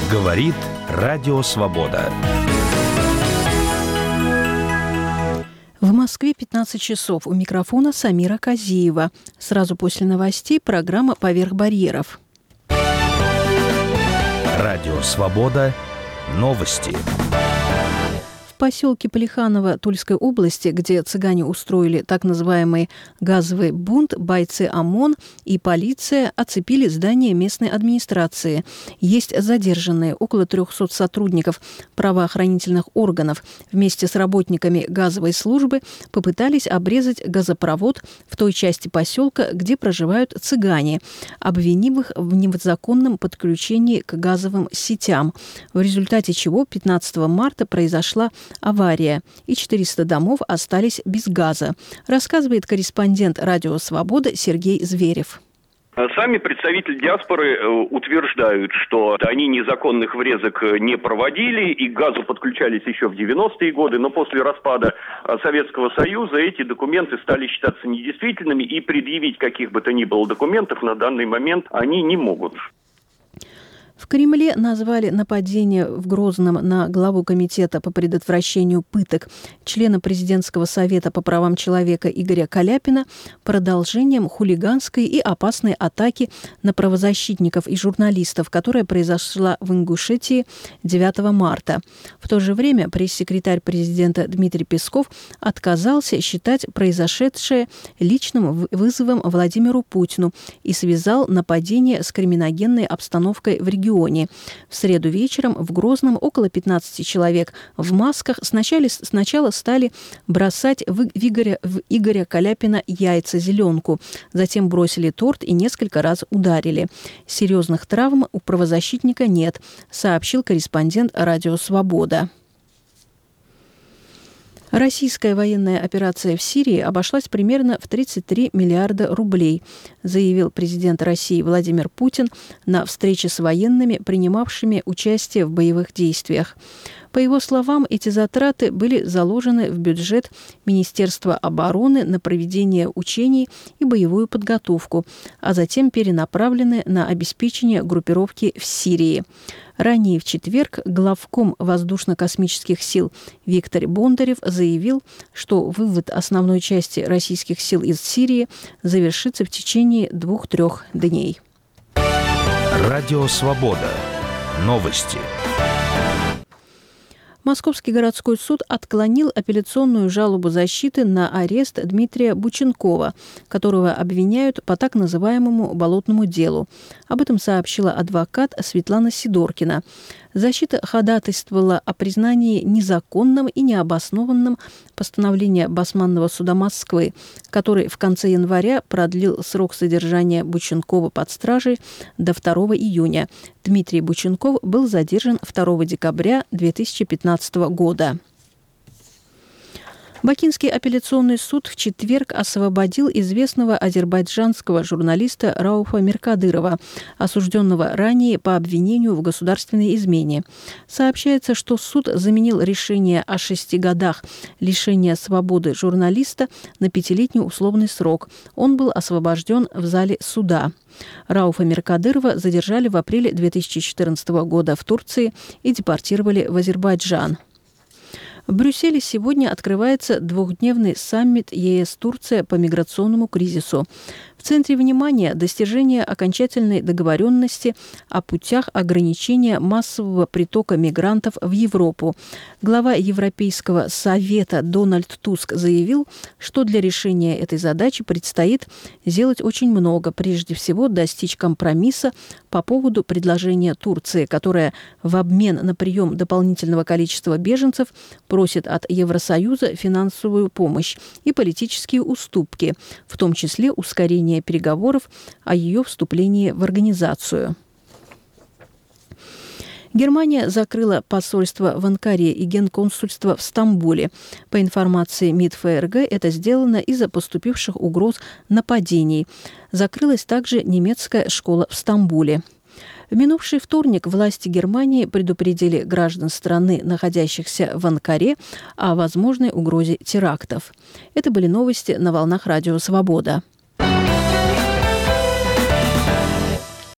Говорит Радио Свобода. В Москве 15 часов. У микрофона Самира Казиева. Сразу после новостей программа «Поверх барьеров». Радио Свобода. Новости. В поселке Плеханово Тульской области, где цыгане устроили так называемый газовый бунт, бойцы ОМОН и полиция оцепили здание местной администрации. Есть задержанные около 300 сотрудников правоохранительных органов. Вместе с работниками газовой службы попытались обрезать газопровод в той части поселка, где проживают цыгане, обвинив их в незаконном подключении к газовым сетям, в результате чего 15 марта произошла авария, и 400 домов остались без газа, рассказывает корреспондент «Радио Свобода» Сергей Зверев. Сами представители диаспоры утверждают, что они незаконных врезок не проводили и к газу подключались еще в 90-е годы, но после распада Советского Союза эти документы стали считаться недействительными, и предъявить каких бы то ни было документов на данный момент они не могут. В Кремле назвали нападение в Грозном на главу комитета по предотвращению пыток члена президентского совета по правам человека Игоря Каляпина продолжением хулиганской и опасной атаки на правозащитников и журналистов, которая произошла в Ингушетии 9 марта. В то же время пресс-секретарь президента Дмитрий Песков отказался считать произошедшее личным вызовом Владимиру Путину и связал нападение с криминогенной обстановкой в регионе. В среду вечером в Грозном около 15 человек в масках сначала стали бросать в Игоря Каляпина яйца-зеленку, затем бросили торт и несколько раз ударили. Серьезных травм у правозащитника нет, сообщил корреспондент «Радио Свобода». Российская военная операция в Сирии обошлась примерно в 33 миллиарда рублей, заявил президент России Владимир Путин на встрече с военными, принимавшими участие в боевых действиях. По его словам, эти затраты были заложены в бюджет Министерства обороны на проведение учений и боевую подготовку, а затем перенаправлены на обеспечение группировки в Сирии. Ранее в четверг главком воздушно-космических сил Виктор Бондарев заявил, что вывод основной части российских сил из Сирии завершится в течение 2-3 дней. Радио Свобода. Новости. Московский городской суд отклонил апелляционную жалобу защиты на арест Дмитрия Бученкова, которого обвиняют по так называемому «болотному делу». Об этом сообщила адвокат Светлана Сидоркина. Защита ходатайствовала о признании незаконным и необоснованным постановления Басманного суда Москвы, который в конце января продлил срок содержания Бученкова под стражей до 2 июня. Дмитрий Бученков был задержан 2 декабря 2015 года. Бакинский апелляционный суд в четверг освободил известного азербайджанского журналиста Рауфа Меркадырова, осужденного ранее по обвинению в государственной измене. Сообщается, что суд заменил решение о 6 годах лишения свободы журналиста на 5-летний условный срок. Он был освобожден в зале суда. Рауфа Меркадырова задержали в апреле 2014 года в Турции и депортировали в Азербайджан. В Брюсселе сегодня открывается двухдневный саммит ЕС-Турция по миграционному кризису. В центре внимания достижение окончательной договоренности о путях ограничения массового притока мигрантов в Европу. Глава Европейского совета Дональд Туск заявил, что для решения этой задачи предстоит сделать очень много. Прежде всего, достичь компромисса по поводу предложения Турции, которая в обмен на прием дополнительного количества беженцев просит от Евросоюза финансовую помощь и политические уступки, в том числе ускорение переговоров о ее вступлении в организацию. Германия закрыла посольство в Анкаре и генконсульство в Стамбуле. По информации МИД ФРГ, это сделано из-за поступивших угроз нападений. Закрылась также немецкая школа в Стамбуле. В минувший вторник власти Германии предупредили граждан страны, находящихся в Анкаре, о возможной угрозе терактов. Это были новости на волнах Радио Свобода.